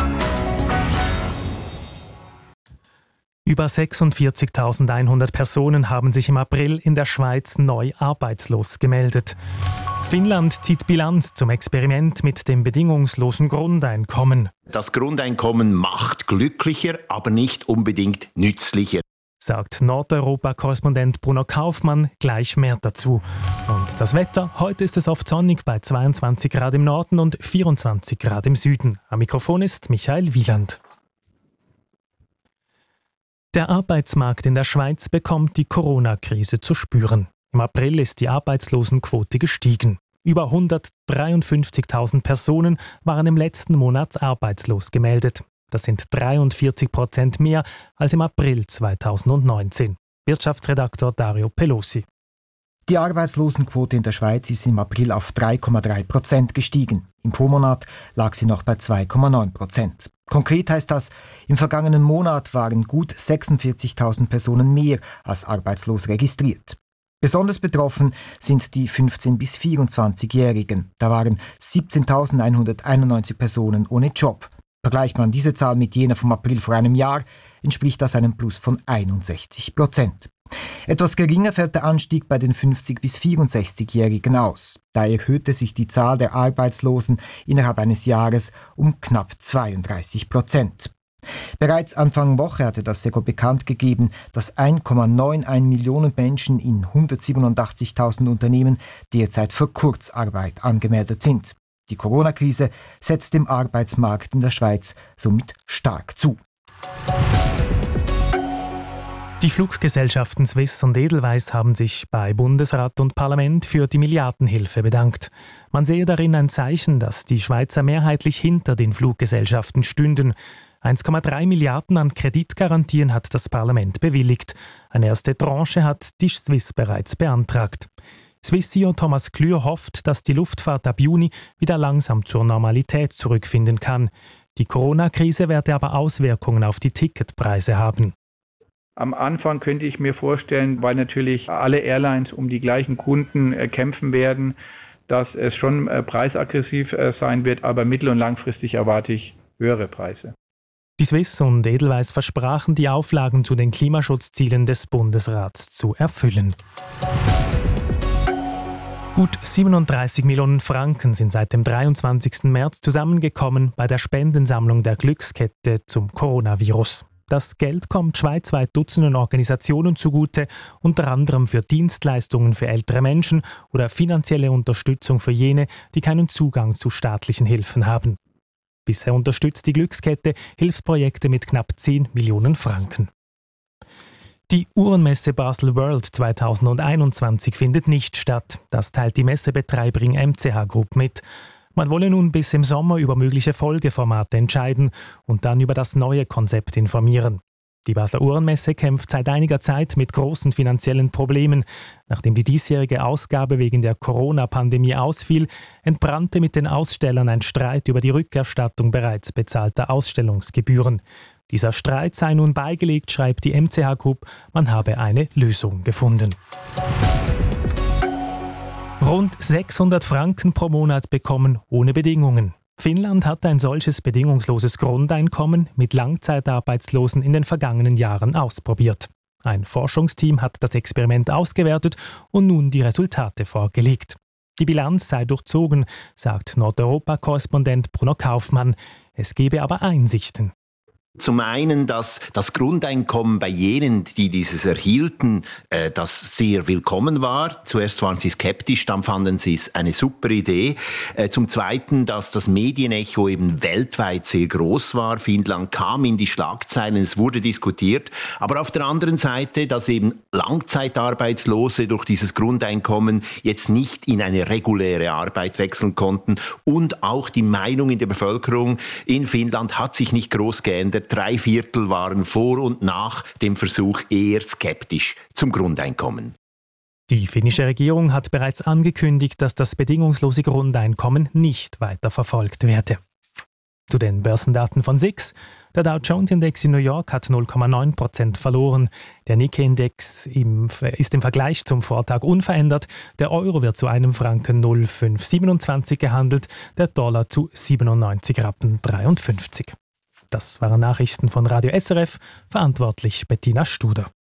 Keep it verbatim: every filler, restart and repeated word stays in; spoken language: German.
Über sechsundvierzigtausendeinhundert Personen haben sich im April in der Schweiz neu arbeitslos gemeldet. Finnland zieht Bilanz zum Experiment mit dem bedingungslosen Grundeinkommen. Das Grundeinkommen macht glücklicher, aber nicht unbedingt nützlicher, sagt Nordeuropa-Korrespondent Bruno Kaufmann. Gleich mehr dazu. Und das Wetter? Heute ist es oft sonnig bei zweiundzwanzig Grad im Norden und vierundzwanzig Grad im Süden. Am Mikrofon ist Michael Wieland. Der Arbeitsmarkt in der Schweiz bekommt die Corona-Krise zu spüren. Im April ist die Arbeitslosenquote gestiegen. Über hundertdreiundfünfzigtausend Personen waren im letzten Monat arbeitslos gemeldet. Das sind dreiundvierzig Prozent mehr als im April zweitausendneunzehn. Wirtschaftsredaktor Dario Pelosi. Die Arbeitslosenquote in der Schweiz ist im April auf drei Komma drei Prozent gestiegen. Im Vormonat lag sie noch bei zwei Komma neun Prozent. Konkret heißt das, im vergangenen Monat waren gut sechsundvierzigtausend Personen mehr als arbeitslos registriert. Besonders betroffen sind die fünfzehn- bis vierundzwanzigjährigen. Da waren siebzehntausendeinhunderteinundneunzig Personen ohne Job. Vergleicht man diese Zahl mit jener vom April vor einem Jahr, entspricht das einem Plus von einundsechzig Prozent. Etwas geringer fällt der Anstieg bei den fünfzig- bis vierundsechzigjährigen aus. Da erhöhte sich die Zahl der Arbeitslosen innerhalb eines Jahres um knapp zweiunddreißig Prozent. Bereits Anfang Woche hatte das SECO bekannt gegeben, dass eins Komma einundneunzig Millionen Menschen in hundertsiebenundachtzigtausend Unternehmen derzeit für Kurzarbeit angemeldet sind. Die Corona-Krise setzt dem Arbeitsmarkt in der Schweiz somit stark zu. Die Fluggesellschaften Swiss und Edelweiss haben sich bei Bundesrat und Parlament für die Milliardenhilfe bedankt. Man sehe darin ein Zeichen, dass die Schweizer mehrheitlich hinter den Fluggesellschaften stünden. eins Komma drei Milliarden an Kreditgarantien hat das Parlament bewilligt. Eine erste Tranche hat die Swiss bereits beantragt. Swiss-C E O Thomas Klür hofft, dass die Luftfahrt ab Juni wieder langsam zur Normalität zurückfinden kann. Die Corona-Krise werde aber Auswirkungen auf die Ticketpreise haben. Am Anfang könnte ich mir vorstellen, weil natürlich alle Airlines um die gleichen Kunden äh, kämpfen werden, dass es schon äh, preisaggressiv äh, sein wird, aber mittel- und langfristig erwarte ich höhere Preise. Die Swiss und Edelweiss versprachen, die Auflagen zu den Klimaschutzzielen des Bundesrats zu erfüllen. Gut siebenunddreißig Millionen Franken sind seit dem dreiundzwanzigsten März zusammengekommen bei der Spendensammlung der Glückskette zum Coronavirus. Das Geld kommt schweizweit Dutzenden Organisationen zugute, unter anderem für Dienstleistungen für ältere Menschen oder finanzielle Unterstützung für jene, die keinen Zugang zu staatlichen Hilfen haben. Bisher unterstützt die Glückskette Hilfsprojekte mit knapp zehn Millionen Franken. Die Uhrenmesse Basel World zweitausendeinundzwanzig findet nicht statt. Das teilt die Messebetreiberin M C H Group mit. Man wolle nun bis im Sommer über mögliche Folgeformate entscheiden und dann über das neue Konzept informieren. Die Basler Uhrenmesse kämpft seit einiger Zeit mit großen finanziellen Problemen. Nachdem die diesjährige Ausgabe wegen der Corona-Pandemie ausfiel, entbrannte mit den Ausstellern ein Streit über die Rückerstattung bereits bezahlter Ausstellungsgebühren. Dieser Streit sei nun beigelegt, schreibt die M C H Group, man habe eine Lösung gefunden. Rund sechshundert Franken pro Monat bekommen ohne Bedingungen. Finnland hat ein solches bedingungsloses Grundeinkommen mit Langzeitarbeitslosen in den vergangenen Jahren ausprobiert. Ein Forschungsteam hat das Experiment ausgewertet und nun die Resultate vorgelegt. Die Bilanz sei durchzogen, sagt Nordeuropa-Korrespondent Bruno Kaufmann. Es gebe aber Einsichten. Zum einen, dass das Grundeinkommen bei jenen, die dieses erhielten, äh, das sehr willkommen war. Zuerst waren sie skeptisch, dann fanden sie es eine super Idee. Äh, zum Zweiten, dass das Medienecho eben weltweit sehr groß war. Finnland kam in die Schlagzeilen, es wurde diskutiert. Aber auf der anderen Seite, dass eben Langzeitarbeitslose durch dieses Grundeinkommen jetzt nicht in eine reguläre Arbeit wechseln konnten. Und auch die Meinung in der Bevölkerung in Finnland hat sich nicht groß geändert. Drei Viertel waren vor und nach dem Versuch eher skeptisch zum Grundeinkommen. Die finnische Regierung hat bereits angekündigt, dass das bedingungslose Grundeinkommen nicht weiter verfolgt werde. Zu den Börsendaten von S I X. Der Dow Jones Index in New York hat null Komma neun Prozent verloren. Der Nikkei-Index ist im Vergleich zum Vortag unverändert. Der Euro wird zu einem Franken null Komma fünf siebenundzwanzig gehandelt, der Dollar zu siebenundneunzig Rappen dreiundfünfzig. Das waren Nachrichten von Radio S R F, verantwortlich Bettina Studer.